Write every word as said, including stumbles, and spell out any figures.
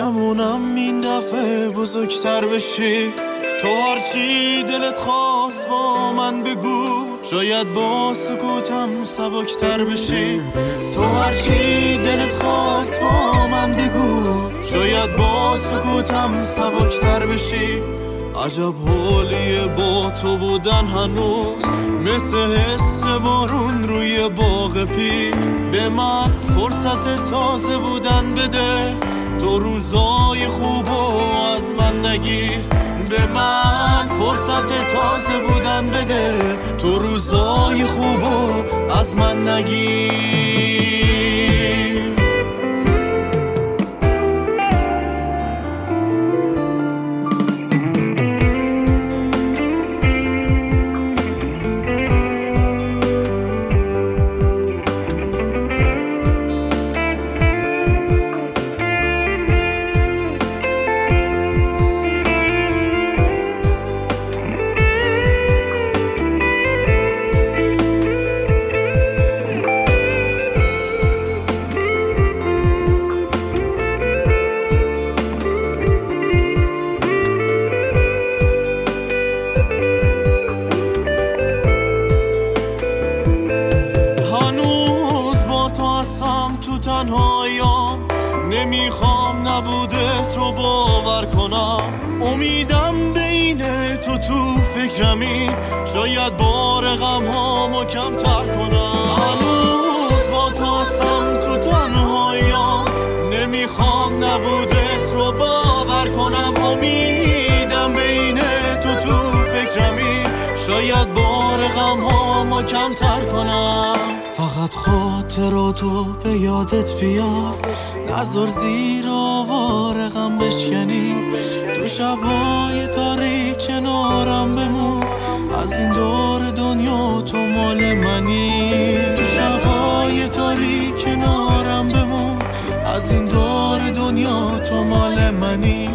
بمونم این دفعه بزرگتر بشی. تو هرچی دلت خواست با من بگو، شاید با سکوتم سبکتر بشی. تو هرچی دلت خواست با من بگو، شاید با سکوتم سبکتر بشی. عجب حالیه با تو بودن هنوز، مثل حس بارون روی باغ پی. به من فرصت تازه بودن بده، تو روزای خوبو از من نگیر. به من فرصت تازه بودن بده، تو روزای خوبو از من نگیر. تنهاییام نمیخوام نبودت رو باور کنم. امیدم بین تو تو فکرمی، شاید بار غم هامو کمتر کنم. هنوز با تو هستم تو تنهاییام، نمیخوام نبودت رو باور کنم. امیدم بین تو تو فکرمی، شاید بار غم هامو کمتر کنم. فقط خاطراتو به یادت بیاد، نذار زیر آوار غم بشکنی. تو شبای تاریک کنارم بمون، از این دور دنیا تو مال منی. تو شبای تاریک کنارم بمون، از این دور دنیا تو مال منی.